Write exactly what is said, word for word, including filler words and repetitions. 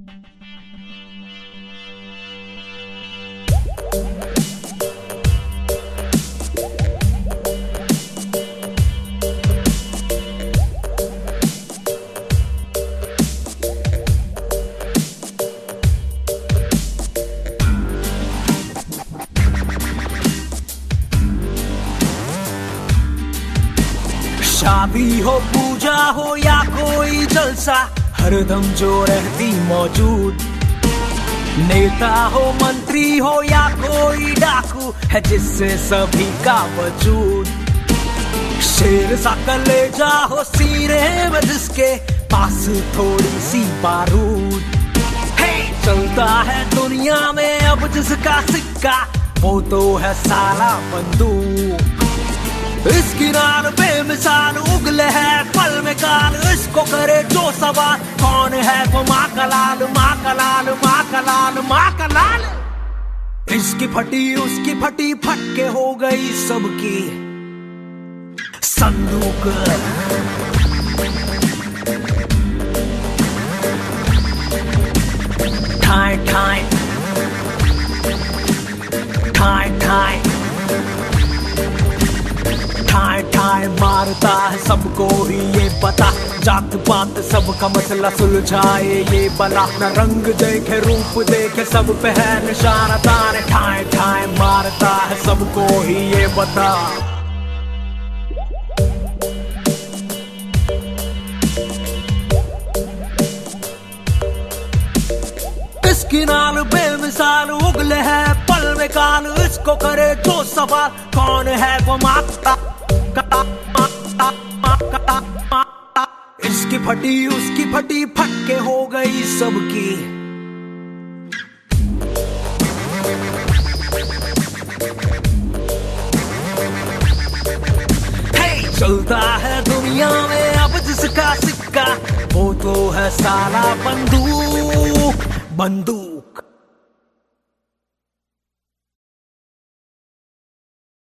शादी हो, पूजा हो या कोई जलसा, हरदम जो रहती मौजूद। नेता हो, मंत्री हो या कोई डाकू, है जिससे सभी का वजूद। शेर सा कलेजा हो सीने में, जिसके पास थोड़ी सी बारूद। हे चलता है दुनिया में अब जिसका सिक्का, वो तो है साला बंदूक। इस किनार पे मिसाल उगले है पल में काल, इसको करे जो सवाल, कौन है वो माँ का लाल, माँ का लाल, माँ का लाल, माँ का लाल। इसकी फटी उसकी फटी, फटके हो गई सबकी संदूक। ठाए ठाए ठाए ठाए ठाए ठाए मारता है सबको ही ये पता, जात पात सबका मसला सुलझाए ये बला। न रंग देखे रूप देखे, सब पे है निशाना ताने। ठाए ठाए मारता है सबको ही ये बता। इस किनार बेमिसाल उगले है पल में काल, इसको करे जो सवाल, कौन है वो माता। इसकी फटी उसकी फटी, फटके हो गई सबकी। हे चलता है दुनिया में अब जिसका सिक्का, वो तो है साला बंदूक बंदूक।